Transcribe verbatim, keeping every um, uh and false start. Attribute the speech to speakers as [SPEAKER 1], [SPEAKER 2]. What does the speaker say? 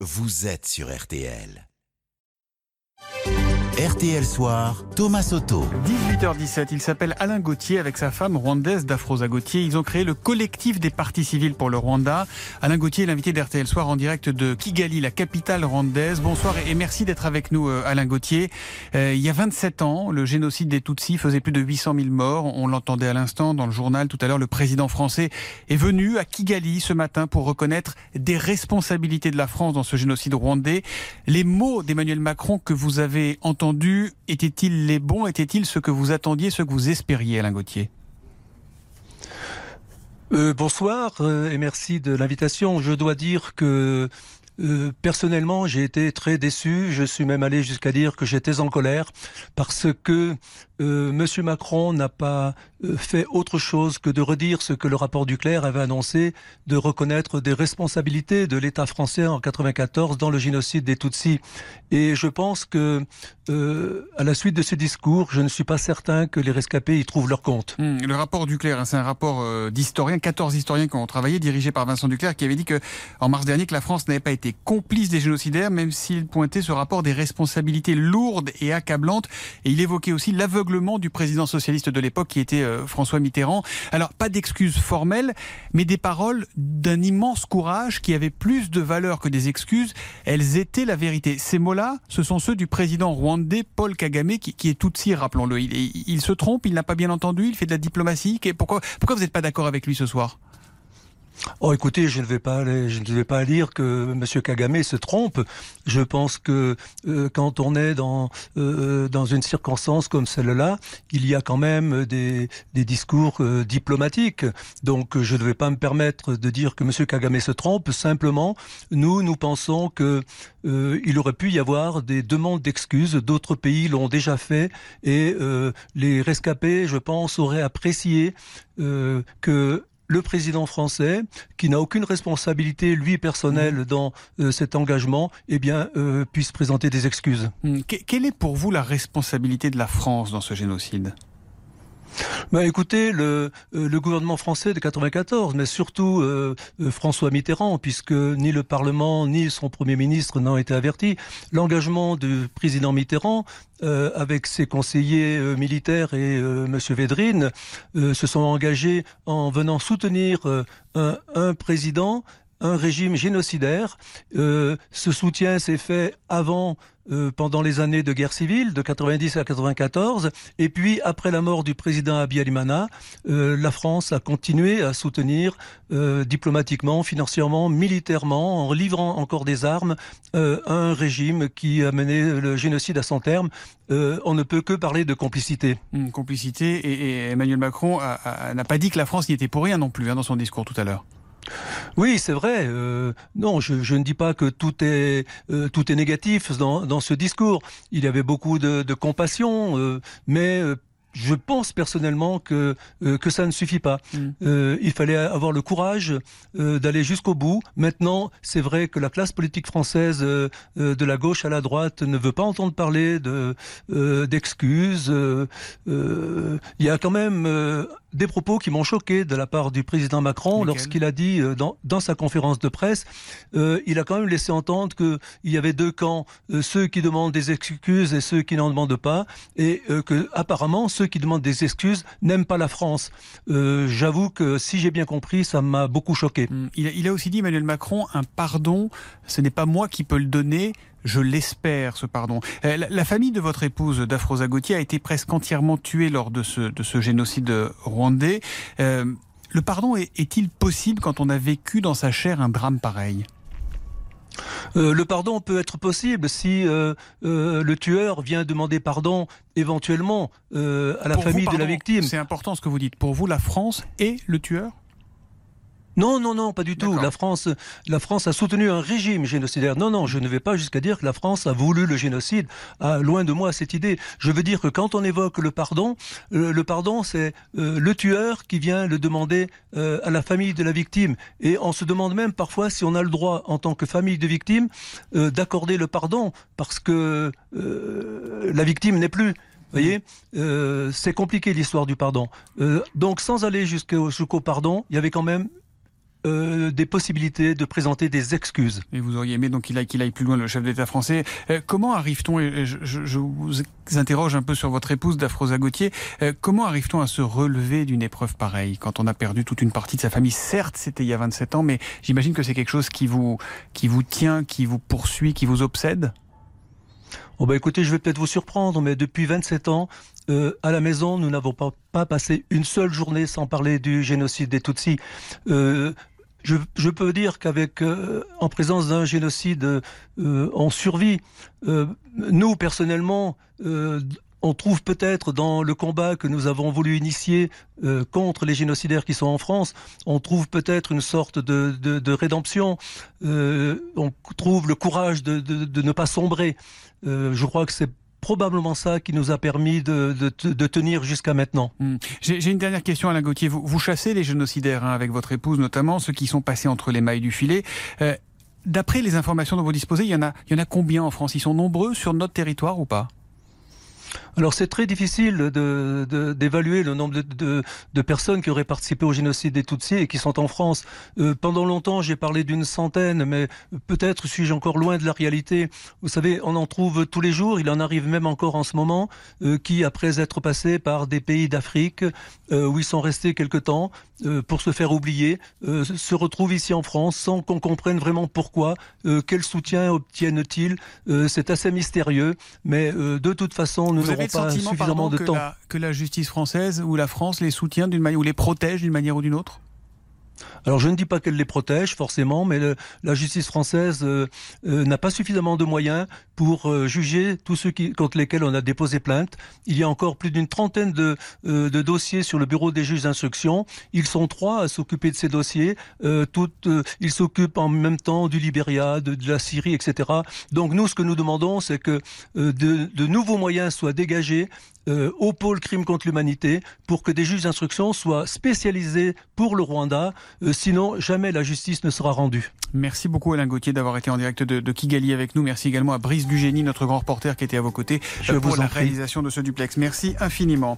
[SPEAKER 1] vous êtes sur R T L. R T L Soir, Thomas Soto.
[SPEAKER 2] dix-huit heures dix-sept, il s'appelle Alain Gauthier avec sa femme rwandaise Dafroza Gauthier. Ils ont créé le collectif des parties civiles pour le Rwanda. Alain Gauthier est l'invité d'R T L Soir en direct de Kigali, la capitale rwandaise. Bonsoir et merci d'être avec nous Alain Gauthier. Euh, il y a vingt-sept ans, le génocide des Tutsis faisait plus de huit cent mille morts. On l'entendait à l'instant dans le journal tout à l'heure. Le président français est venu à Kigali ce matin pour reconnaître des responsabilités de la France dans ce génocide rwandais. Les mots d'Emmanuel Macron que vous avez entendus, étaient-ils les bons? Étaient-ils ce que vous attendiez, ce que vous espériez, Alain Gauthier?
[SPEAKER 3] euh, Bonsoir euh, et merci de l'invitation. Je dois dire que euh, personnellement, j'ai été très déçu. Je suis même allé jusqu'à dire que j'étais en colère parce que euh, Monsieur Macron n'a pas euh, fait autre chose que de redire ce que le rapport Duclerc avait annoncé, de reconnaître des responsabilités de l'État français en quatre-vingt-quatorze dans le génocide des Tutsis. Et je pense que euh, à la suite de ce discours, je ne suis pas certain que les rescapés y trouvent leur compte.
[SPEAKER 2] Mmh, le rapport Duclerc, hein, c'est un rapport euh, d'historiens, quatorze historiens qui ont travaillé, dirigé par Vincent Duclerc, qui avait dit que en mars dernier que la France n'avait pas été complice des génocidaires, même s'il pointait ce rapport des responsabilités lourdes et accablantes. Et il évoquait aussi l'aveuglement du président socialiste de l'époque, qui était euh, François Mitterrand. Alors, pas d'excuses formelles, mais des paroles d'un immense courage qui avaient plus de valeur que des excuses. Elles étaient la vérité. Ces mots-là, ce sont ceux du président rwandais Paul Kagame, qui, qui est Tutsi, rappelons-le. Il, il, il se trompe, il n'a pas bien entendu, il fait de la diplomatie. Pourquoi, pourquoi vous n'êtes pas d'accord avec lui ce soir ?
[SPEAKER 3] Oh, écoutez, je ne vais pas, aller, je ne vais pas dire que Monsieur Kagame se trompe. Je pense que euh, quand on est dans euh, dans une circonstance comme celle-là, il y a quand même des des discours euh, diplomatiques. Donc, je ne vais pas me permettre de dire que Monsieur Kagame se trompe. Simplement, nous, nous pensons que euh, il aurait pu y avoir des demandes d'excuses. D'autres pays l'ont déjà fait et euh, les rescapés, je pense, auraient apprécié euh, que le président français, qui n'a aucune responsabilité, lui, personnelle, dans euh, cet engagement, eh bien, euh, puisse présenter des excuses.
[SPEAKER 2] Quelle est pour vous la responsabilité de la France dans ce génocide ?
[SPEAKER 3] Ben, écoutez, le, le gouvernement français de quatre-vingt-quatorze, mais surtout euh, François Mitterrand, puisque ni le Parlement ni son Premier ministre n'ont été avertis. L'engagement du président Mitterrand, euh, avec ses conseillers euh, militaires et euh, Monsieur Védrine, euh, se sont engagés en venant soutenir euh, un, un président, un régime génocidaire. Euh, ce soutien s'est fait avant, euh, pendant les années de guerre civile, de quatre-vingt-dix à quatre-vingt-quatorze, et puis après la mort du président Habyarimana, euh, la France a continué à soutenir euh, diplomatiquement, financièrement, militairement, en livrant encore des armes euh, à un régime qui a mené le génocide à son terme. Euh, on ne peut que parler de complicité.
[SPEAKER 2] Mmh, complicité, et, et Emmanuel Macron a, a, n'a pas dit que la France n'y était pour rien non plus, hein, dans son discours tout à l'heure.
[SPEAKER 3] Oui, c'est vrai. Euh, non, je, je ne dis pas que tout est euh, tout est négatif dans, dans ce discours. Il y avait beaucoup de, de compassion, euh, mais euh, je pense personnellement que euh, que ça ne suffit pas. Mm. Euh, il fallait avoir le courage euh, d'aller jusqu'au bout. Maintenant, c'est vrai que la classe politique française, euh, euh, de la gauche à la droite, ne veut pas entendre parler de euh, d'excuses. Euh, euh, il y a quand même euh, des propos qui m'ont choqué de la part du président Macron. Lesquels ? Lorsqu'il a dit euh, dans, dans sa conférence de presse, euh, il a quand même laissé entendre qu'il y avait deux camps, euh, ceux qui demandent des excuses et ceux qui n'en demandent pas, et euh, que apparemment ceux qui demandent des excuses n'aiment pas la France. Euh, j'avoue que si j'ai bien compris, ça m'a beaucoup choqué.
[SPEAKER 2] Il a, il a aussi dit, Emmanuel Macron, un pardon, ce n'est pas moi qui peux le donner. Je l'espère, ce pardon. La, la famille de votre épouse, Dafroza Gauthier, a été presque entièrement tuée lors de ce, de ce génocide rwandais. Euh, le pardon est, est-il possible quand on a vécu dans sa chair un drame pareil ?
[SPEAKER 3] Euh, le pardon peut être possible si euh, euh, le tueur vient demander pardon éventuellement euh, à la
[SPEAKER 2] Pour
[SPEAKER 3] famille
[SPEAKER 2] vous, pardon,
[SPEAKER 3] de la victime.
[SPEAKER 2] C'est important ce que vous dites. Pour vous, la France est le tueur ?
[SPEAKER 3] Non, non, non, pas du tout.
[SPEAKER 2] D'accord.
[SPEAKER 3] La France, la France a soutenu un régime génocidaire. Non, non, je ne vais pas jusqu'à dire que la France a voulu le génocide. Ah, loin de moi cette idée. Je veux dire que quand on évoque le pardon, euh, le pardon, c'est euh, le tueur qui vient le demander euh, à la famille de la victime. Et on se demande même parfois si on a le droit, en tant que famille de victime, euh, d'accorder le pardon, parce que euh, la victime n'est plus. Vous voyez, euh, c'est compliqué l'histoire du pardon. Euh, donc, sans aller jusqu'au, jusqu'au pardon, il y avait quand même euh, des possibilités de présenter des excuses.
[SPEAKER 2] Et vous auriez aimé donc qu'il aille, qu'il aille plus loin, le chef d'État français. Euh, comment arrive-t-on, et je, je, je vous interroge un peu sur votre épouse, Dafrosa Gautier, euh, comment arrive-t-on à se relever d'une épreuve pareille quand on a perdu toute une partie de sa famille? Certes, c'était il y a vingt-sept ans, mais j'imagine que c'est quelque chose qui vous, qui vous tient, qui vous poursuit, qui vous obsède.
[SPEAKER 3] Oh bah écoutez, je vais peut-être vous surprendre, mais depuis vingt-sept ans, euh, à la maison, nous n'avons pas, pas passé une seule journée sans parler du génocide des Tutsis. Euh, je, je peux dire qu'avec, euh, en présence d'un génocide, euh, on survit. Euh, nous, personnellement, euh, on trouve peut-être dans le combat que nous avons voulu initier euh, contre les génocidaires qui sont en France, on trouve peut-être une sorte de, de, de rédemption. Euh, on trouve le courage de, de, de ne pas sombrer. Euh, je crois que c'est probablement ça qui nous a permis de, de, de tenir jusqu'à maintenant.
[SPEAKER 2] Mmh. J'ai, j'ai une dernière question, Alain Gautier. Vous, vous chassez les génocidaires, hein, avec votre épouse notamment, ceux qui sont passés entre les mailles du filet. Euh, d'après les informations dont vous disposez, il y en a, il y en a combien en France? Ils sont nombreux sur notre territoire ou pas?
[SPEAKER 3] Alors c'est très difficile de, de, d'évaluer le nombre de, de, de personnes qui auraient participé au génocide des Tutsis et qui sont en France. Euh, pendant longtemps, j'ai parlé d'une centaine, mais peut-être suis-je encore loin de la réalité. Vous savez, on en trouve tous les jours, il en arrive même encore en ce moment, euh, qui, après être passés par des pays d'Afrique, euh, où ils sont restés quelque temps, euh, pour se faire oublier, euh, se retrouvent ici en France sans qu'on comprenne vraiment pourquoi, euh, quel soutien obtiennent-ils. Euh, c'est assez mystérieux, mais euh, de toute façon, nous
[SPEAKER 2] Vous avez le sentiment, pardon,
[SPEAKER 3] de
[SPEAKER 2] que,
[SPEAKER 3] temps.
[SPEAKER 2] la, que la justice française ou la France les soutient d'une manière, ou les protège d'une manière ou d'une autre?
[SPEAKER 3] Alors je ne dis pas qu'elle les protège forcément, mais le, la justice française euh, euh, n'a pas suffisamment de moyens pour euh, juger tous ceux qui, contre lesquels on a déposé plainte. Il y a encore plus d'une trentaine de, euh, de dossiers sur le bureau des juges d'instruction. Ils sont trois à s'occuper de ces dossiers. Euh, toutes, euh, ils s'occupent en même temps du Libéria, de, de la Syrie, et cetera. Donc nous, ce que nous demandons, c'est que euh, de, de nouveaux moyens soient dégagés Euh, au pôle crime contre l'humanité pour que des juges d'instruction soient spécialisés pour le Rwanda. Euh, sinon, jamais la justice ne sera rendue.
[SPEAKER 2] Merci beaucoup Alain Gautier d'avoir été en direct de, de Kigali avec nous. Merci également à Brice Dugény, notre grand reporter qui était à vos côtés,
[SPEAKER 3] Je
[SPEAKER 2] pour
[SPEAKER 3] vous
[SPEAKER 2] la
[SPEAKER 3] en prie.
[SPEAKER 2] réalisation de ce duplex. Merci infiniment.